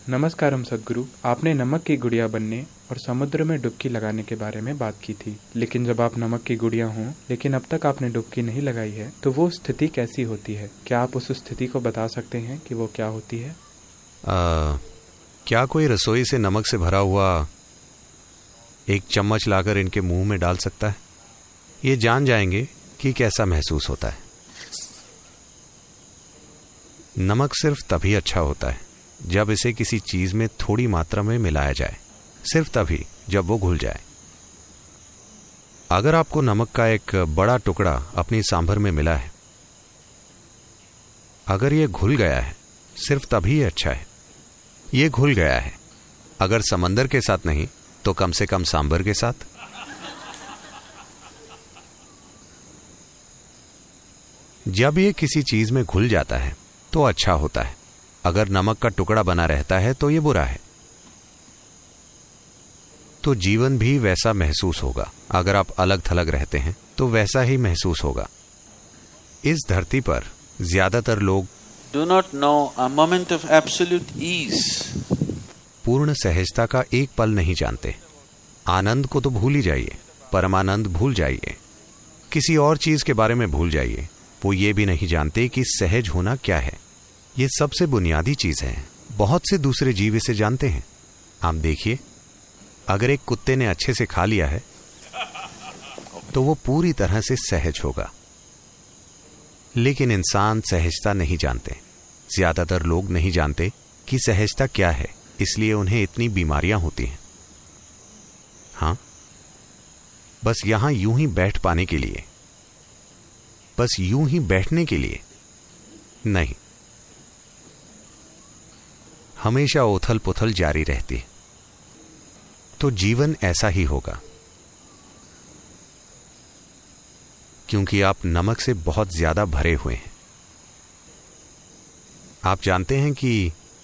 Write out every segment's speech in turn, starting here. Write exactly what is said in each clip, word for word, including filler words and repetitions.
नमस्कारम सद्गुरु। आपने नमक की गुड़िया बनने और समुद्र में डुबकी लगाने के बारे में बात की थी, लेकिन जब आप नमक की गुड़िया हों लेकिन अब तक आपने डुबकी नहीं लगाई है तो वो स्थिति कैसी होती है? क्या आप उस स्थिति को बता सकते हैं कि वो क्या होती है? आ, क्या कोई रसोई से नमक से भरा हुआ एक चम्मच लाकर इनके मुंह में डाल सकता है? ये जान जाएंगे कि कैसा महसूस होता है। नमक सिर्फ तभी अच्छा होता है जब इसे किसी चीज में थोड़ी मात्रा में मिलाया जाए, सिर्फ तभी जब वो घुल जाए। अगर आपको नमक का एक बड़ा टुकड़ा अपनी सांभर में मिला है, अगर ये घुल गया है सिर्फ तभी ये अच्छा है। ये घुल गया है, अगर समंदर के साथ नहीं तो कम से कम सांभर के साथ। जब ये किसी चीज में घुल जाता है तो अच्छा होता है, अगर नमक का टुकड़ा बना रहता है तो ये बुरा है। तो जीवन भी वैसा महसूस होगा। अगर आप अलग थलग रहते हैं तो वैसा ही महसूस होगा। इस धरती पर ज्यादातर लोग do not know a moment of absolute ease. पूर्ण सहजता का एक पल नहीं जानते। आनंद को तो भूल ही जाइए, परमानंद भूल जाइए, किसी और चीज के बारे में भूल जाइए। वो ये भी नहीं जानते कि सहज होना क्या है। ये सबसे बुनियादी चीज है। बहुत से दूसरे जीव इसे जानते हैं। आप देखिए, अगर एक कुत्ते ने अच्छे से खा लिया है तो वो पूरी तरह से सहज होगा, लेकिन इंसान सहजता नहीं जानते। ज्यादातर लोग नहीं जानते कि सहजता क्या है, इसलिए उन्हें इतनी बीमारियां होती हैं। हां, बस यहां यूं ही बैठ पाने के लिए, बस यूं ही बैठने के लिए नहीं, हमेशा उथल पुथल जारी रहती है। तो जीवन ऐसा ही होगा, क्योंकि आप नमक से बहुत ज्यादा भरे हुए हैं। आप जानते हैं कि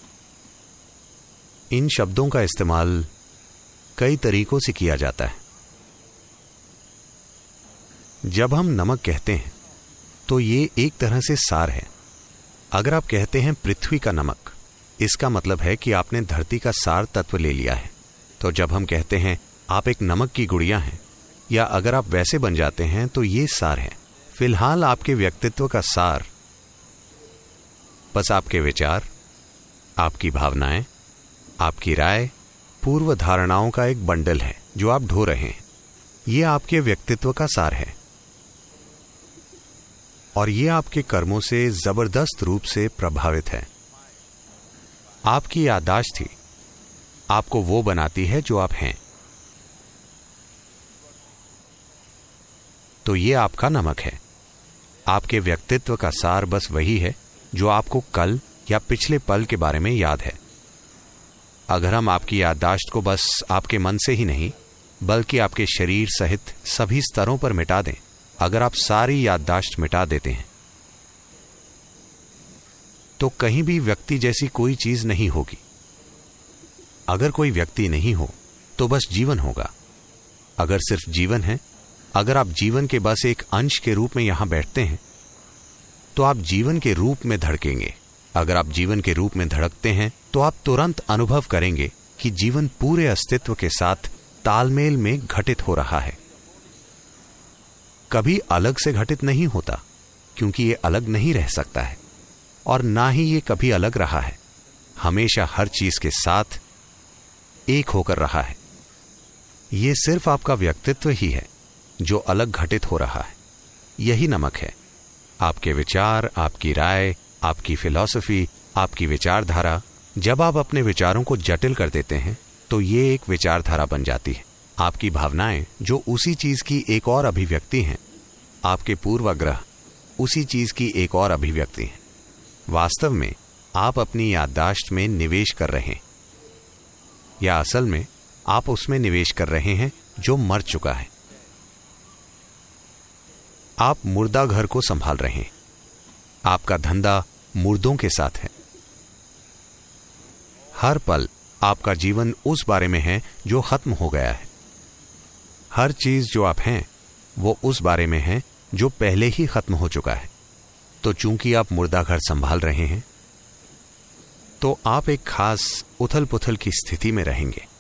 इन शब्दों का इस्तेमाल कई तरीकों से किया जाता है। जब हम नमक कहते हैं तो ये एक तरह से सार है। अगर आप कहते हैं पृथ्वी का नमक, इसका मतलब है कि आपने धरती का सार तत्व ले लिया है। तो जब हम कहते हैं आप एक नमक की गुड़िया हैं, या अगर आप वैसे बन जाते हैं तो ये सार है। फिलहाल आपके व्यक्तित्व का सार बस आपके विचार, आपकी भावनाएं, आपकी राय, पूर्व धारणाओं का एक बंडल है जो आप ढो रहे हैं। ये आपके व्यक्तित्व का सार है, और ये आपके कर्मों से जबरदस्त रूप से प्रभावित है। आपकी याददाश्त ही आपको वो बनाती है जो आप हैं। तो ये आपका नमक है। आपके व्यक्तित्व का सार बस वही है जो आपको कल या पिछले पल के बारे में याद है। अगर हम आपकी याददाश्त को बस आपके मन से ही नहीं, बल्कि आपके शरीर सहित सभी स्तरों पर मिटा दें, अगर आप सारी याददाश्त मिटा देते हैं तो कहीं भी व्यक्ति जैसी कोई चीज नहीं होगी। अगर कोई व्यक्ति नहीं हो तो बस जीवन होगा। अगर सिर्फ जीवन है, अगर आप जीवन के बस एक अंश के रूप में यहां बैठते हैं तो आप जीवन के रूप में धड़केंगे। अगर आप जीवन के रूप में धड़कते हैं तो आप तुरंत अनुभव करेंगे कि जीवन पूरे अस्तित्व के साथ तालमेल में घटित हो रहा है। कभी अलग से घटित नहीं होता, क्योंकि ये अलग नहीं रह सकता है, और ना ही ये कभी अलग रहा है। हमेशा हर चीज के साथ एक होकर रहा है। ये सिर्फ आपका व्यक्तित्व ही है जो अलग घटित हो रहा है। यही नमक है। आपके विचार, आपकी राय, आपकी फिलॉसफी, आपकी विचारधारा। जब आप अपने विचारों को जटिल कर देते हैं तो ये एक विचारधारा बन जाती है। आपकी भावनाएं जो उसी चीज की एक और अभिव्यक्ति हैं, आपके पूर्वाग्रह उसी चीज की एक और अभिव्यक्ति हैं। वास्तव में आप अपनी याददाश्त में निवेश कर रहे हैं, या असल में आप उसमें निवेश कर रहे हैं जो मर चुका है। आप मुर्दा घर को संभाल रहे हैं। आपका धंधा मुर्दों के साथ है। हर पल आपका जीवन उस बारे में है जो खत्म हो गया है। हर चीज जो आप हैं वो उस बारे में है जो पहले ही खत्म हो चुका है। तो चूंकि आप मुर्दा घर संभाल रहे हैं, तो आप एक खास उथल पुथल की स्थिति में रहेंगे।